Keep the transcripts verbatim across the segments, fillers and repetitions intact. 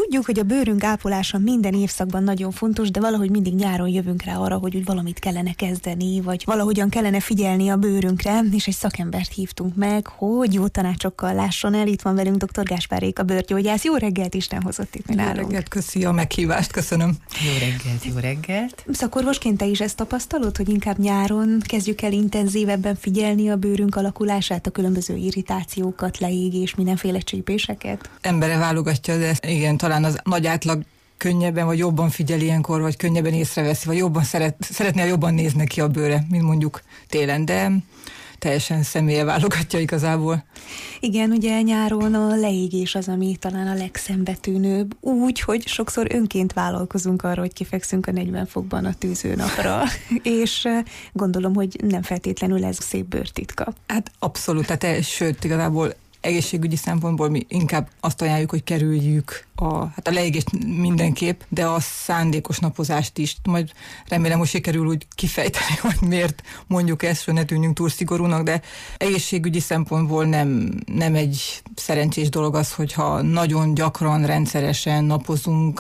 tudjuk, hogy a bőrünk ápolása minden évszakban nagyon fontos, de valahogy mindig nyáron jövünk rá arra, hogy úgy valamit kellene kezdeni, vagy valahogyan kellene figyelni a bőrünkre, és egy szakembert hívtunk meg, hogy jó tanácsokkal lásson el. Itt van velünk dr. Gáspár Réka bőrgyógyász. Jó reggelt, Isten hozott itt mi nálunk. Jó reggelt, köszi a meghívást, köszönöm. Jó reggelt, jó reggelt. Szakorvosként te is ezt tapasztalod, hogy inkább nyáron kezdjük el intenzívebben figyelni a bőrünk alakulását, a különböző irritációkat, leégés, mindenféle csípéseket? Embere válogatja, de igen, talán az nagy átlag könnyebben vagy jobban figyel ilyenkor, vagy könnyebben észreveszi, vagy jobban szeret, szeretné, jobban nézne ki a bőre, mint mondjuk télen, de teljesen személye válogatja igazából. Igen, ugye nyáron a leégés az, ami talán a legszembetűnőbb, úgy, hogy sokszor önként vállalkozunk arra, hogy kifekszünk a negyven fokban a tűzőnapra, és gondolom, hogy nem feltétlenül ez szép bőrtitka. Hát abszolút, tehát sőt, igazából egészségügyi szempontból mi inkább azt ajánljuk, hogy kerüljük a, hát a leégést mindenképp, de a szándékos napozást is. Majd remélem, hogy sikerül úgy kifejteni, hogy miért mondjuk ezt, hogy ne tűnjünk túl szigorúnak, de egészségügyi szempontból nem, nem egy szerencsés dolog az, hogyha nagyon gyakran, rendszeresen napozunk,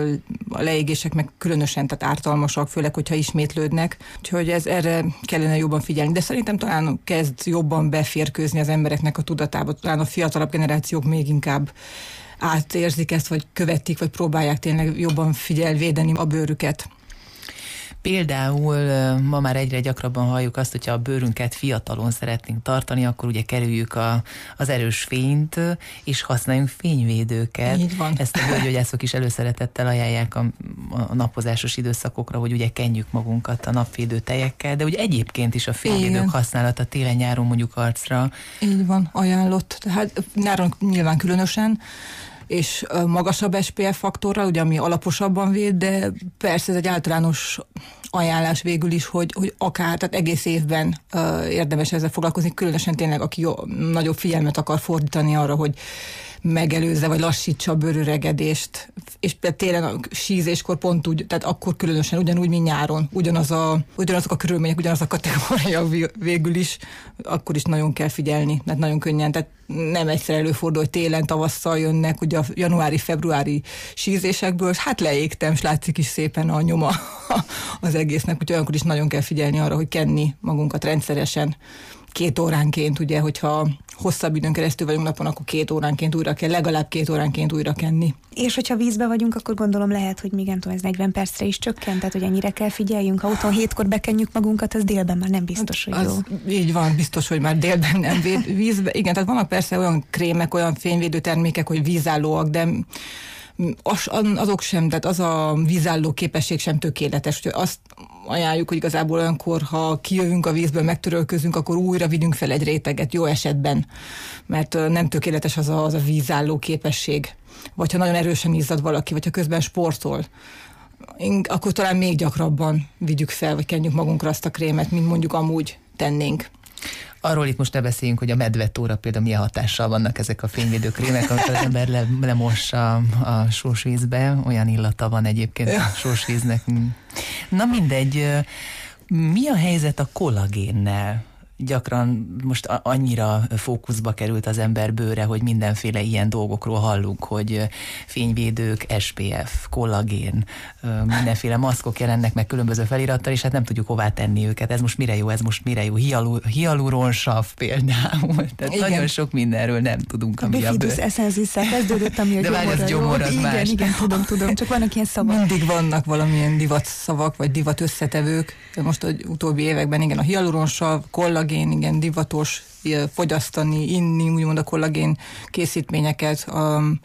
a leégések meg különösen, tehát ártalmasak, főleg, hogyha ismétlődnek. Úgyhogy ez, erre kellene jobban figyelni. De szerintem talán kezd jobban beférkőzni az embereknek a tudatába, talán a fiatalabb generációk még inkább átérzik ezt, vagy követik, vagy próbálják tényleg jobban figyel, védeni a bőrüket. Például ma már egyre gyakrabban halljuk azt, hogyha a bőrünket fiatalon szeretnénk tartani, akkor ugye kerüljük a, az erős fényt, és használjunk fényvédőket. Így van. Ezt a bőrgyógyászok is előszeretettel ajánlják a, a napozásos időszakokra, hogy ugye kenjük magunkat a napvédő tejekkel, de ugye egyébként is a fényvédők Igen. használata télen-nyáron mondjuk arcra. Így van, ajánlott. Tehát nyáron nyilván különösen, és magasabb es pé ef faktorral, ugye, ami alaposabban véd, de persze ez egy általános ajánlás végül is, hogy, hogy akár, tehát egész évben uh, érdemes ezzel foglalkozni, különösen tényleg, aki jó, nagyobb figyelmet akar fordítani arra, hogy megelőzze, vagy lassítsa a bőröregedést, és télen a sízéskor pont úgy, tehát akkor különösen ugyanúgy, mint nyáron, ugyanaz a, ugyanazok a körülmények, ugyanaz a kategória végül is, akkor is nagyon kell figyelni, mert nagyon könnyen, tehát nem egyszer előfordul, hogy télen, tavasszal jönnek, ugye a januári-februári sízésekből, hát leégtem, és látszik is szépen a nyoma az egésznek, úgyhogy olyankor is nagyon kell figyelni arra, hogy kenni magunkat rendszeresen, két óránként, ugye, hogyha hosszabb időn keresztül vagyunk napon, akkor két óránként újra kell, legalább két óránként újra kenni. És hogyha vízbe vagyunk, akkor gondolom lehet, hogy még nem tudom, ez negyven percre is csökkent, tehát hogy ennyire kell figyeljünk. Ha otthon hétkor bekenjük magunkat, az délben már nem biztos, hogy jó. Így van, biztos, hogy már délben nem véd, vízbe. Igen, tehát vannak persze olyan krémek, olyan fényvédő termékek, hogy vízállóak, de az, azok sem, tehát az a vízálló képesség sem tökéletes. Úgyhogy azt ajánljuk, hogy igazából olyankor, ha kijövünk a vízből, megtörölközünk, akkor újra vigyünk fel egy réteget, jó esetben, mert nem tökéletes az a, az a vízálló képesség. Vagy ha nagyon erősen izzad valaki, vagy ha közben sportol, akkor talán még gyakrabban vigyük fel, vagy kenjük magunkra azt a krémet, mint mondjuk amúgy tennénk. Arról itt most ne beszéljünk, hogy a medvetóra például milyen hatással vannak ezek a fényvédőkrémek, amikor az ember le, lemossa a sósvízbe, olyan illata van egyébként a sósvíznek. Na mindegy, mi a helyzet a kollagénnel? Gyakran most annyira fókuszba került az ember bőre, hogy mindenféle ilyen dolgokról hallunk, hogy fényvédők, es pé ef, kollagén, mindenféle maszkok jelennek meg különböző felirattal, és hát nem tudjuk hová tenni őket. Ez most mire jó, ez most mire jó. Hialu, hialuronsav például. Tehát igen. Nagyon sok mindenről nem tudunk, ami a, a bőr. Bifidus essenzisszel kezdődött, ami a de gyomorra ez gyomor, az igen, más. igen, tudom, tudom, csak vannak ilyen szavak. Mindig vannak valamilyen divat szavak, vagy divat összetevők. Most az utóbbi években igen, a hialuronsav, kollagén, igen, divatos fogyasztani, inni, úgymond a kollagén készítményeket, um,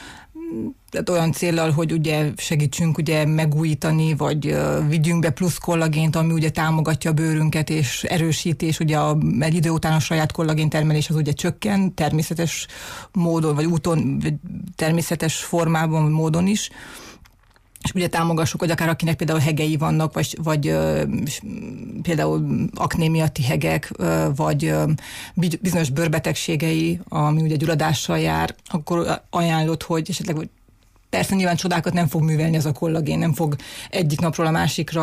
tehát olyan céllal, hogy ugye segítsünk ugye megújítani, vagy uh, vigyünk be plusz kollagént, ami ugye támogatja a bőrünket, és erősíti, és ugye a, egy idő után a saját kollagén termelés az ugye csökken, természetes módon, vagy úton, vagy természetes formában, módon is. És ugye támogassuk, hogy akár akinek például hegei vannak, vagy, vagy ö, például akné miatti hegek, ö, vagy ö, bizonyos bőrbetegségei, ami ugye gyulladással jár, akkor ajánlott, hogy esetleg, persze nyilván csodákat nem fog művelni az a kollagén, nem fog egyik napról a másikra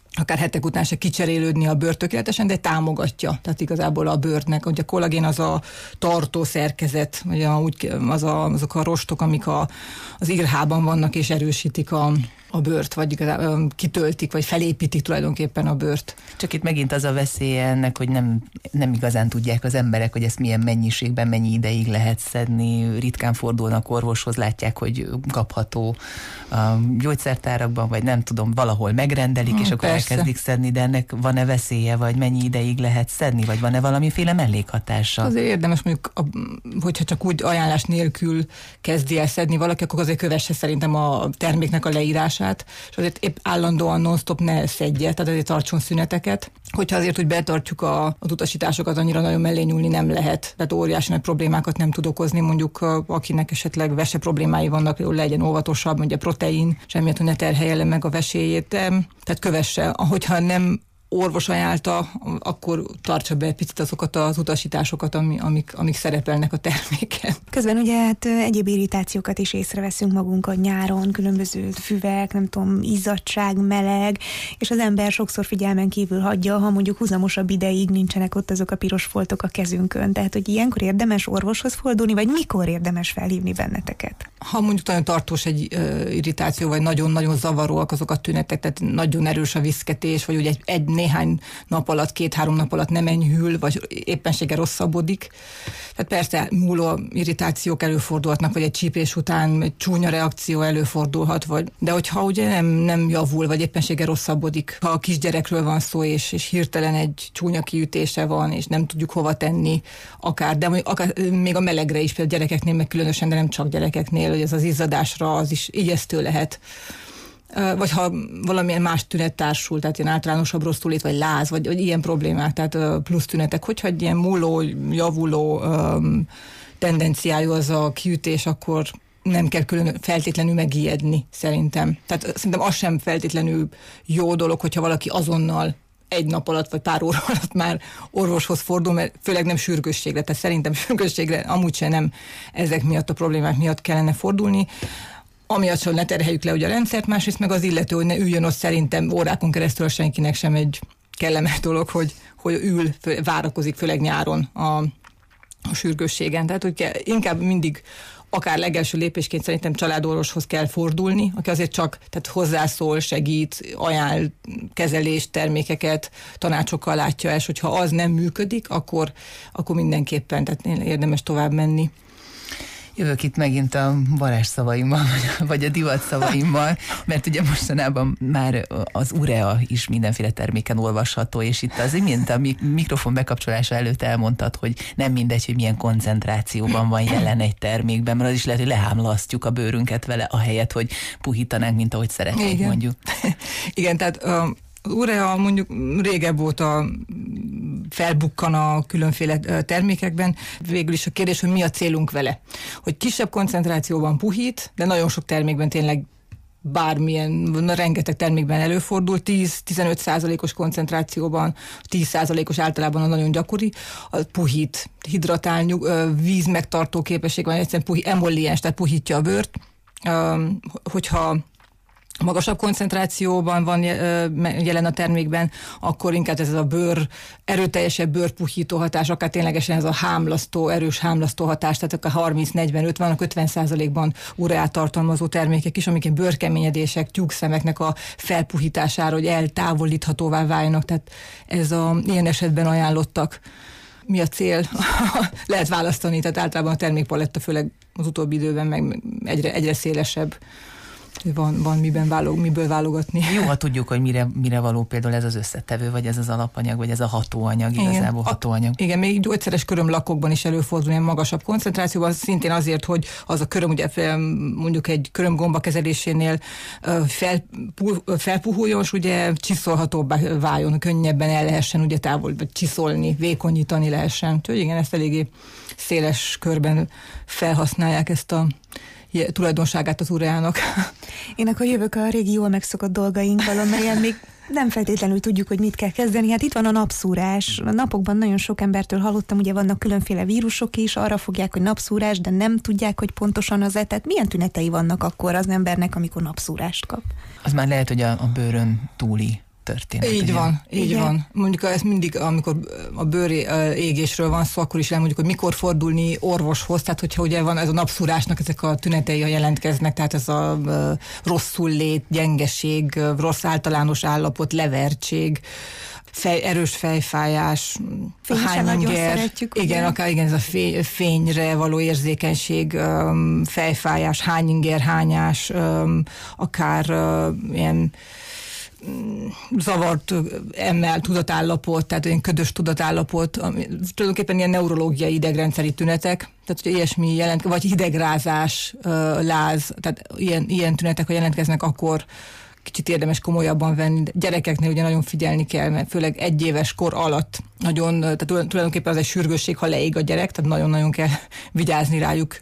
akár hetek után se kicserélődni a bőr tökéletesen, de támogatja. Tehát igazából a bőrnek, ugye a kollagén az a tartó szerkezet, vagy a, úgy, az a, azok a rostok, amik a, az irhában vannak és erősítik a, a bőrt, vagy kitöltik, vagy felépítik tulajdonképpen a bőrt. Csak itt megint az a veszélye ennek, hogy nem, nem igazán tudják az emberek, hogy ezt milyen mennyiségben, mennyi ideig lehet szedni. Ritkán fordulnak orvoshoz, látják, hogy kapható a gyógyszertárakban, vagy nem tudom, valahol megrendelik, hmm, és akkor persze. elkezdik szedni, de ennek van-e veszélye, vagy mennyi ideig lehet szedni, vagy van-e valamiféle mellékhatása? Azért érdemes mondjuk, a, hogyha csak úgy ajánlás nélkül kezdi el szedni valaki, akkor azért kövesse szerintem a terméknek a leírását, és azért épp állandóan non-stop ne szedje, tehát azért tartson szüneteket. Hogyha azért úgy betartjuk a, az utasításokat, annyira nagyon mellé nyúlni nem lehet, tehát óriási nagy problémákat nem tud okozni, mondjuk akinek esetleg vese problémái vannak, hogy legyen óvatosabb, mondja protein, semmiért, hogy ne terhelje meg a veséjét, tehát kövesse, ahogyha nem orvos ajánlta, akkor tartsa be egy picit azokat az utasításosokat, ami, amik, amik szerepelnek a terméken. Közben ugye hát egyéb irritációkat is észreveszünk magunkat nyáron, különböző füvek, nem tudom, izzadság, meleg, és az ember sokszor figyelmen kívül hagyja, ha mondjuk húzamosabb ideig nincsenek ott azok a piros foltok a kezünkön. Tehát, hogy ilyenkor érdemes orvoshoz fordulni, vagy mikor érdemes felhívni benneteket? Ha mondjuk nagyon tartós egy uh, irritáció, vagy nagyon-nagyon zavaróak azok a tünetek, tehát nagyon erős a viszketés, vagy ugye egy, egy néhány nap alatt, két-három nap alatt nem enyhül, vagy éppenséggel rosszabbodik. Tehát persze múló irritációk előfordulhatnak, vagy egy csípés után egy csúnya reakció előfordulhat, vagy, de hogyha ugye nem, nem javul, vagy éppenséggel rosszabbodik, ha a kisgyerekről van szó, és, és hirtelen egy csúnya kiütése van, és nem tudjuk hova tenni, akár, de akár, még a melegre is, például gyerekeknél, meg különösen, de nem csak gyerekeknél, hogy ez az izzadásra az is ijesztő lehet. Vagy ha valamilyen más tünet társul, tehát ilyen általánosabb rosszulét, vagy láz, vagy, vagy ilyen problémák, tehát plusz tünetek. Hogyha egy ilyen múló, javuló um, tendenciájú az a kiütés, akkor nem kell külön feltétlenül megijedni, szerintem. Tehát szerintem az sem feltétlenül jó dolog, hogyha valaki azonnal egy nap alatt, vagy pár óra alatt már orvoshoz fordul, mert főleg nem sürgősségre, tehát szerintem sürgősségre amúgy sem nem ezek miatt a problémák miatt kellene fordulni. Amiatt sem ne terheljük le ugye a rendszert, másrészt meg az illető, hogy ne üljön ott szerintem órákon keresztül senkinek sem egy kellemes dolog, hogy, hogy ül, fő, várakozik, főleg nyáron a, a sürgősségen. Tehát, hogy kell, inkább mindig akár legelső lépésként szerintem családorvoshoz kell fordulni, aki azért csak tehát hozzászól, segít, ajánl kezelést, termékeket, tanácsokkal látja el, és hogyha az nem működik, akkor, akkor mindenképpen tehát érdemes tovább menni. Jövök itt megint a varázsszavaimmal, vagy a divat szavaimmal, mert ugye mostanában már az urea is mindenféle terméken olvasható, és itt az imént a mikrofon bekapcsolása előtt elmondtad, hogy nem mindegy, hogy milyen koncentrációban van jelen egy termékben, mert az is lehet, hogy lehámlasztjuk a bőrünket vele, ahelyett, hogy puhítanánk, mint ahogy szeretnénk. Igen. Mondjuk. Igen, tehát uh... az urea mondjuk régebb óta felbukkan a különféle termékekben. Végül is a kérdés, hogy mi a célunk vele. Hogy kisebb koncentrációban puhít, de nagyon sok termékben tényleg bármilyen, rengeteg termékben előfordul, tíz-tizenöt százalékos koncentrációban, tíz százalékos általában a nagyon gyakori, a puhít, hidratál, víz megtartó képesség van, egyszerűen puhít, emolliens, tehát puhítja a bőrt. Hogyha magasabb koncentrációban van jelen a termékben, akkor inkább ez a bőr, erőteljesebb bőrpuhító hatás, akár ténylegesen ez a hámlasztó, erős hámlasztó hatás, tehát akár harminc, negyven, ötven, ötven százalékban ureát tartalmazó termékek is, amik bőrkeményedések, tyúkszemeknek a felpuhítására, hogy eltávolíthatóvá váljanak, tehát ez a ilyen esetben ajánlottak. Mi a cél? Lehet választani, tehát általában a termékpaletta, főleg az utóbbi időben meg egyre, egyre szélesebb. Van, van miben válog, miből válogatni. Jó, ha tudjuk, hogy mire, mire való például ez az összetevő, vagy ez az alapanyag, vagy ez a hatóanyag, igen, igazából hatóanyag. A, igen, még gyógyszeres körömlakokban is előfordul ilyen magasabb koncentrációban, szintén azért, hogy az a köröm, ugye mondjuk egy körömgomba kezelésénél fel, felpuhuljon, és ugye csiszolhatóbbá váljon, könnyebben el lehessen ugye távol, vagy csiszolni, vékonyítani lehessen. Úgyhogy igen, ezt eléggé széles körben felhasználják ezt a tulajdonságát az ureának. Én akkor jövök a régi jól megszokott dolgaink valamelyen, még nem feltétlenül tudjuk, hogy mit kell kezdeni. Hát itt van a napszúrás. A napokban nagyon sok embertől hallottam, ugye vannak különféle vírusok is, arra fogják, hogy napszúrás, de nem tudják, hogy pontosan az-e. Tehát milyen tünetei vannak akkor az embernek, amikor napszúrást kap? Az már lehet, hogy a, a bőrön túli történet. Így ugye? van, így Igen. van. Mondjuk ez mindig, amikor a bőr égésről van szó, akkor is elmondjuk, hogy mikor fordulni orvoshoz, tehát hogyha ugye van ez a napszúrásnak ezek a tünetei, ha jelentkeznek, tehát ez a rosszul lét, gyengeség, rossz általános állapot, levertség, Fej, erős fejfájás, Fényesen nagyon szeretjük. Igen, ugye? akár igen, ez a fény, fényre való érzékenység, um, fejfájás, hányinger, hányás, um, akár um, ilyen um, zavart emmel tudatállapot, tehát olyan ködös tudatállapot, ami, tulajdonképpen ilyen neurológiai idegrendszeri tünetek, tehát hogy ilyesmi jelent, vagy hidegrázás, uh, láz, tehát ilyen, ilyen tünetek, ha jelentkeznek, akkor kicsit érdemes komolyabban venni. De gyerekeknél ugye nagyon figyelni kell, mert főleg egy éves kor alatt nagyon, tehát tulajdonképpen az egy sürgősség, ha leég a gyerek, tehát nagyon-nagyon kell vigyázni rájuk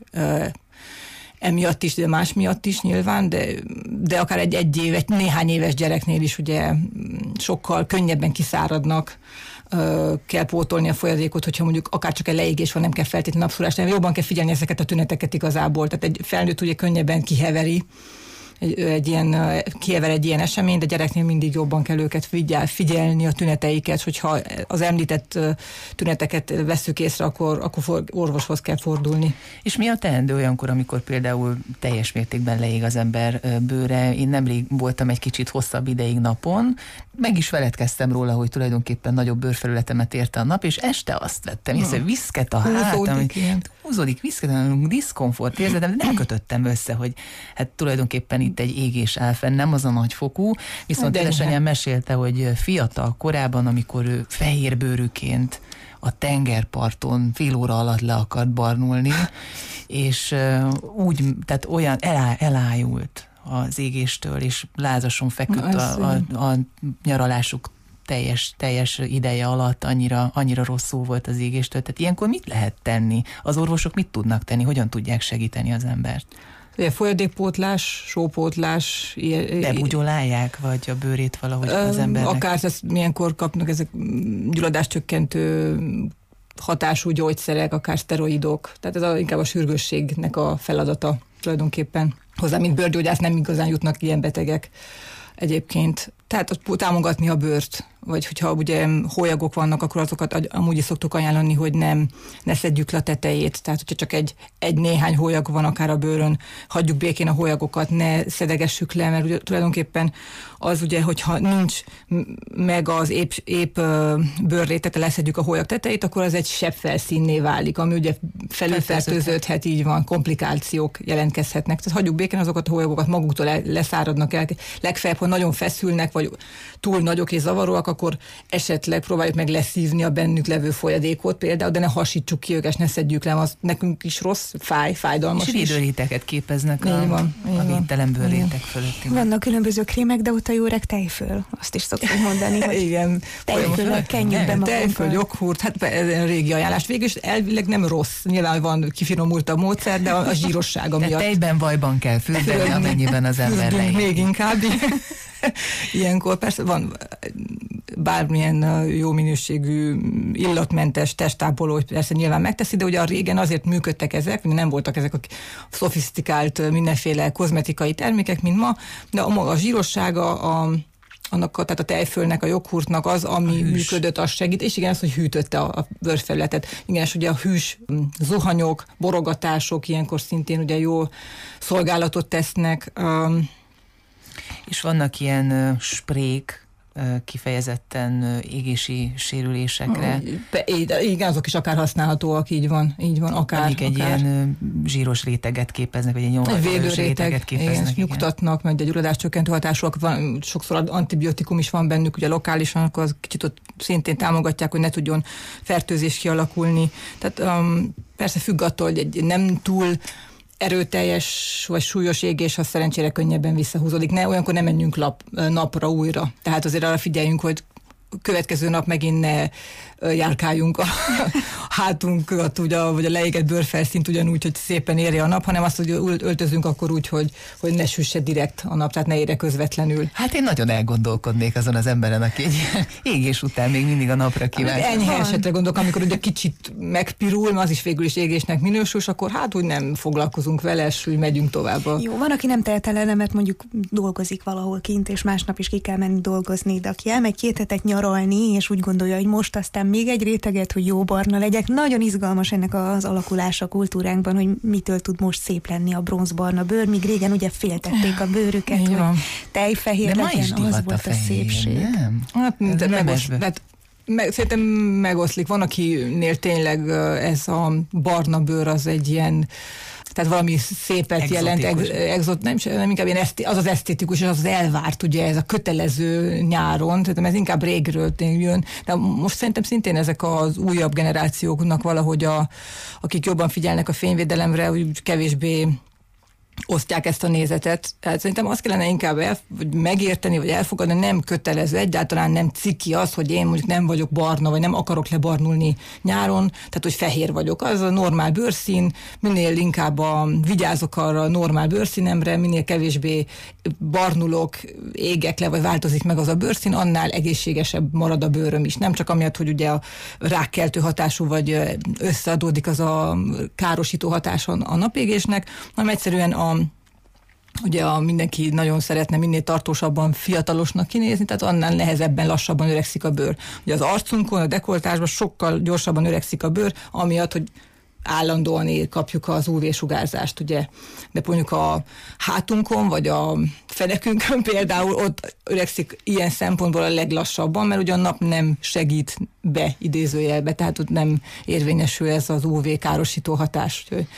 emiatt is, de más miatt is nyilván, de, de akár egy, egy év, egy néhány éves gyereknél is ugye sokkal könnyebben kiszáradnak, kell pótolni a folyadékot, hogyha mondjuk akár csak egy leégés van, nem kell feltétlenül napszúrás, de jobban kell figyelni ezeket a tüneteket igazából, tehát egy felnőtt ugye könnyebben kiheveri, Egy, egy ilyen, kihever egy ilyen esemény, de gyereknél mindig jobban kell őket figyel, figyelni a tüneteiket, hogyha az említett tüneteket vesszük észre, akkor, akkor orvoshoz kell fordulni. És mi a teendő olyankor, amikor például teljes mértékben leég az ember bőre? Én nemrég voltam egy kicsit hosszabb ideig napon, meg is feledkeztem róla, hogy tulajdonképpen nagyobb bőrfelületemet érte a nap, és este azt vettem észre, viszket a hátam, húzódik, viszket, diszkomfort érzetem, de nem kötöttem össze, hogy hát tulajdonképpen itt egy égés áll fenn, nem az a nagyfokú, viszont édesanyám mesélte, hogy fiatal korában, amikor ő fehérbőrűként a tengerparton fél óra alatt le akart barnulni, és úgy, tehát olyan elá, elájult az égéstől, és lázason feküdt a, a, a nyaralásuk teljes, teljes ideje alatt, annyira, annyira rosszul volt az égéstől. Tehát ilyenkor mit lehet tenni? Az orvosok mit tudnak tenni? Hogyan tudják segíteni az embert? Ugye folyadékpótlás, sópótlás. Bebugyolálják, vagy a bőrét valahogy az embernek? Akár ezt milyenkor kapnak ezek gyulladáscsökkentő hatású gyógyszerek, akár szteroidok. Tehát ez a, inkább a sürgősségnek a feladata tulajdonképpen. Hozzá, mint bőrgyógyász nem igazán jutnak ilyen betegek egyébként. Tehát támogatni a bőrt, vagy hogyha ugye hólyagok vannak, akkor azokat amúgy is szoktuk ajánlani, hogy nem, ne szedjük le a tetejét. Tehát, hogyha csak egy, egy néhány hólyag van akár a bőrön, hagyjuk békén a hólyagokat, ne szedegessük le, mert ugye, tulajdonképpen az ugye, hogyha nincs meg az épp, épp bőrrétete, leszedjük a hólyag tetejét, akkor az egy sebb felszínné válik, ami ugye felülfertőződhet, így van, komplikációk jelentkezhetnek. Tehát hagyjuk békén azokat a hólyagokat, maguktól leszáradnak el, legfeljebb, ha nagyon feszülnek, vagy túl nagyok és zavaróak, akkor esetleg próbáljuk meg leszívni a bennük levő folyadékot például, de ne hasítsuk ki őket, ne szedjük le, az nekünk is rossz, fáj, fájdalmas. És védőréteget képeznek a, van, a védtelen bőrrétek fölött. Vannak különböző krémek, de ott a jó öreg tejföl. Azt is szoktuk mondani, hogy igen, tejföl, kenjük be magunkat. Tejföl, joghurt, hát ez a régi ajánlás. Végül is elvileg nem rossz. Nyilván van kifinomult a módszer, de a zsírossága miatt. Tejben, vajban kell fürdeni, amennyiben az ember leír. Még inkább. Ilyenkor persze van bármilyen jó minőségű illatmentes testápoló, persze nyilván megteszi, de ugye a régen azért működtek ezek, nem voltak ezek a szofisztikált mindenféle kozmetikai termékek, mint ma, de a maga a zsírossága, a annak, tehát a tejfölnek, a joghurtnak az, ami működött, az segít, és igen, az, hogy hűtötte a, a bőrfelületet. Igen, és ugye a hűs zuhanyok, borogatások ilyenkor szintén ugye jó szolgálatot tesznek. Um, és vannak ilyen uh, sprék, kifejezetten égési sérülésekre. Igen, azok is akár használhatóak, így van, így van, akár. Amik egy akár. ilyen zsíros réteget képeznek, vagy egy nyomvatos réteget képeznek. Igen, nyugtatnak, meg egy gyulladáscsökkentő hatásúak, van, sokszor antibiotikum is van bennük, ugye lokálisan, akkor az kicsit ott szintén támogatják, hogy ne tudjon fertőzés kialakulni. Tehát um, persze függ attól, hogy egy nem túl erőteljes vagy súlyos égés, az szerencsére könnyebben visszahúzódik. Ne, olyankor nem menjünk lap, napra újra. Tehát azért arra figyeljünk, hogy következő nap megint ne járkáljunk a hátunkat, ugye, vagy a leégett bőrfelszínt ugyanúgy, hogy szépen érje a nap, hanem azt, hogy öltözünk akkor úgy, hogy, hogy ne süsse direkt a nap, tehát ne érje közvetlenül. Hát én nagyon elgondolkodnék azon az emberen, aki egy égés után még mindig a napra kíván. Hát enyhe esetre gondolok, amikor ugye kicsit megpirul, az is végül is égésnek minősül, akkor hát úgy nem foglalkozunk vele, és úgy megyünk tovább. Jó, van, aki nem tehet el, mert mondjuk dolgozik valahol kint, és másnap is ki kell menni dolgozni, de aki elmegy két hetet nyaralni, és úgy gondolja, hogy most aztán még egy réteget, hogy jó barna legyek. Nagyon izgalmas ennek az alakulása a kultúránkban, hogy mitől tud most szép lenni a bronzbarna bőr, míg régen ugye féltették a bőrüket, hogy tejfehér legyen, az volt a, a szépség. Nem? Hát, de megos, hát, meg, szerintem megoszlik. Van, akinél tényleg ez a barna bőr az egy ilyen, tehát valami szépet exotikus. jelent, ex, exot, nem, nem inkább ilyen eszti, az az esztétikus, és az az elvárt, ugye ez a kötelező nyáron, tehát ez inkább régről jön, de most szerintem szintén ezek az újabb generációknak valahogy, a, akik jobban figyelnek a fényvédelemre, úgy kevésbé osztják ezt a nézetet. Tehát szerintem azt kellene inkább el, vagy megérteni, vagy elfogadni, nem kötelező, egyáltalán nem ciki az, hogy én mondjuk nem vagyok barna, vagy nem akarok lebarnulni nyáron, tehát hogy fehér vagyok. Az a normál bőrszín, minél inkább a, vigyázok arra a normál bőrszínemre, minél kevésbé barnulok, égek le, vagy változik meg az a bőrszín, annál egészségesebb marad a bőröm is. Nem csak amiatt, hogy ugye a rákkeltő hatású, vagy összeadódik az a károsító hatás a napégésnek, hanem egyszerűen a ugye a mindenki nagyon szeretne minél tartósabban fiatalosnak kinézni, tehát annál nehezebben, lassabban öregszik a bőr. Ugye az arcunkon, a dekoltásban sokkal gyorsabban öregszik a bőr, amiatt, hogy állandóan ér, kapjuk az ú vé-sugárzást, ugye. De mondjuk a hátunkon, vagy a fenekünkön például ott öregszik ilyen szempontból a leglassabban, mert ugye a nap nem segít be idézőjelbe, tehát ott nem érvényesül ez az ú vé károsító hatás. Úgyhogy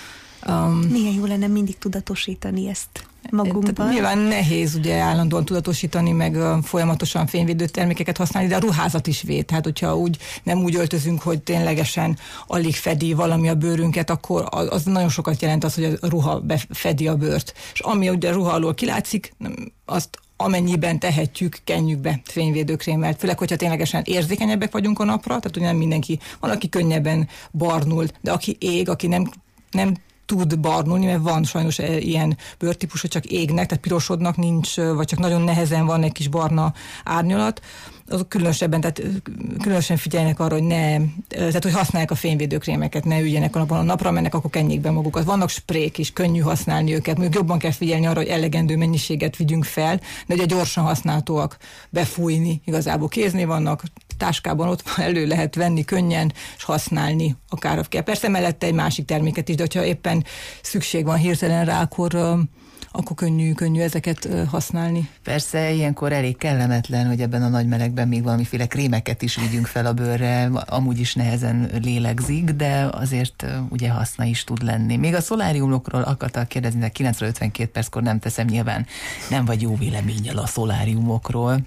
Um, Milyen jó lenne mindig tudatosítani ezt magunkban. Nyilván nehéz ugye állandóan tudatosítani, meg uh, folyamatosan fényvédő termékeket használni, de a ruházat is véd. Tehát, hogyha úgy nem úgy öltözünk, hogy ténylegesen alig fedi valami a bőrünket, akkor az, az nagyon sokat jelent az, hogy a ruha befedi a bőrt. És ami ugye a ruha alól kilátszik, azt amennyiben tehetjük, kenjük be fényvédőkrémmel. Főleg, hogyha ténylegesen érzékenyebbek vagyunk a napra, tehát ugye nem mindenki, van, aki könnyebben barnul, de aki ég, aki nem, nem tud barnulni, mert van sajnos ilyen bőrtípus, hogy csak égnek, tehát pirosodnak nincs, vagy csak nagyon nehezen van egy kis barna árnyalat, azok különösebben, tehát különösen figyeljenek arra, hogy ne, tehát hogy használják a fényvédőkrémeket, ne üljenek a napon a napra, mennek, akkor kenjék be magukat. Vannak sprék is, könnyű használni őket, még jobban kell figyelni arra, hogy elegendő mennyiséget vigyünk fel, de ugye gyorsan használhatóak, befújni, igazából kézni vannak, táskában ott elő lehet venni könnyen, és használni akár kell. Persze mellette egy másik terméket is, de hogyha éppen szükség van hirtelen rá, akkor akkor könnyű, könnyű ezeket használni. Persze, ilyenkor elég kellemetlen, hogy ebben a nagy melegben még valamiféle krémeket is vigyünk fel a bőrre, amúgy is nehezen lélegzik, de azért ugye haszna is tud lenni. Még a szoláriumokról akartak kérdezni, de kilenc óra ötvenkét perckor nem teszem, nyilván nem vagy jó véleménnyel a szoláriumokról.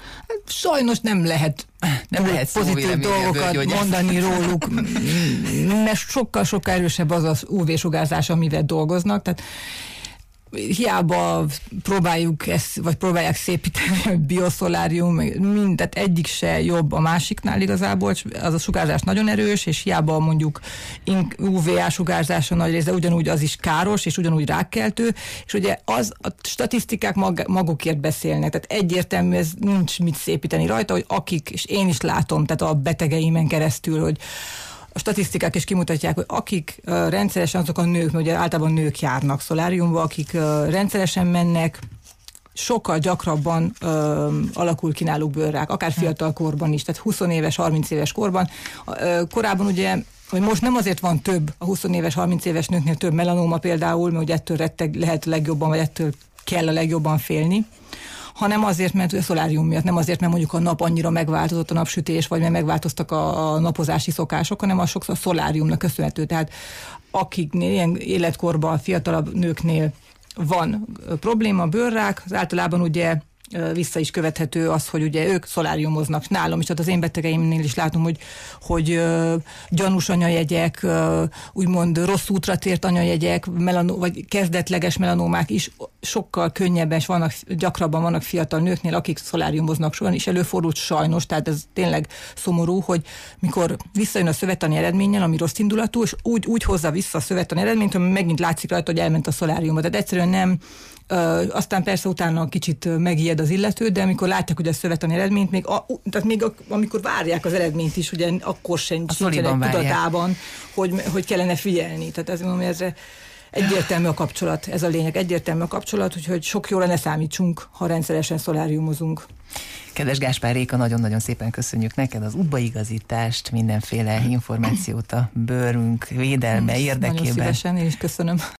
Sajnos nem lehet, nem lehet pozitív dolgokat mondani róluk, mert sokkal-sokkal erősebb az az ú vé-sugárzás, amivel dolgoznak, tehát hiába próbáljuk ezt, vagy próbálják szépíteni a bioszolárium, mind, tehát egyik se jobb a másiknál igazából, az a sugárzás nagyon erős, és hiába mondjuk ú vé-á sugárzása nagy része, ugyanúgy az is káros, és ugyanúgy rákkeltő, és ugye az, a statisztikák mag, magukért beszélnek, tehát egyértelmű, ez nincs mit szépíteni rajta, hogy akik, és én is látom, tehát a betegeimen keresztül, hogy a statisztikák is kimutatják, hogy akik uh, rendszeresen, azok a nők, mert ugye általában nők járnak szoláriumba, akik uh, rendszeresen mennek, sokkal gyakrabban uh, alakul ki náluk bőrrák, akár fiatal korban is, tehát húsz éves, harminc éves korban. Uh, korábban ugye, hogy most nem azért van több a húsz éves, harminc éves nőknél több melanóma például, mert ugye ettől retteg, lehet legjobban, vagy ettől kell a legjobban félni, hanem azért, mert a szolárium miatt, nem azért, mert mondjuk a nap annyira megváltozott a napsütés, vagy mert megváltoztak a, a napozási szokások, hanem az sokszor a szoláriumnak köszönhető. Tehát akiknél ilyen életkorban, fiatalabb nőknél van probléma, bőrrák, az általában ugye vissza is követhető az, hogy ugye ők szoláriumoznak nálam is, tehát az én betegeimnél is látom, hogy, hogy uh, gyanús anyajegyek, uh, úgymond rossz útra tért anyajegyek, melanó, vagy kezdetleges melanómák is sokkal könnyebben, és vannak, gyakrabban vannak fiatal nőknél, akik szoláriumoznak, soha is előfordult sajnos, tehát ez tényleg szomorú, hogy mikor visszajön a szövettani eredménnyel, ami rossz indulatú, és úgy, úgy hozza vissza a szövettani eredményt, hogy megint látszik rajta, hogy elment a szoláriumba. Tehát egyszerűen nem, ö, aztán persze utána kicsit megijed az illető, de amikor látják, hogy a szövettani eredményt, még, a, tehát még a, amikor várják az eredményt is, ugye akkor sem sincsenek tudatában, hogy, hogy kellene figyelni. Tehát ez mondom, ezre egyértelmű a kapcsolat, ez a lényeg, egyértelmű a kapcsolat, úgyhogy sok jóra ne számítsunk, ha rendszeresen szoláriumozunk. Kedves Gáspár Réka, nagyon-nagyon szépen köszönjük neked az ubaigazítást, mindenféle információt a bőrünk védelme érdekében. Nagyon szívesen, én is köszönöm.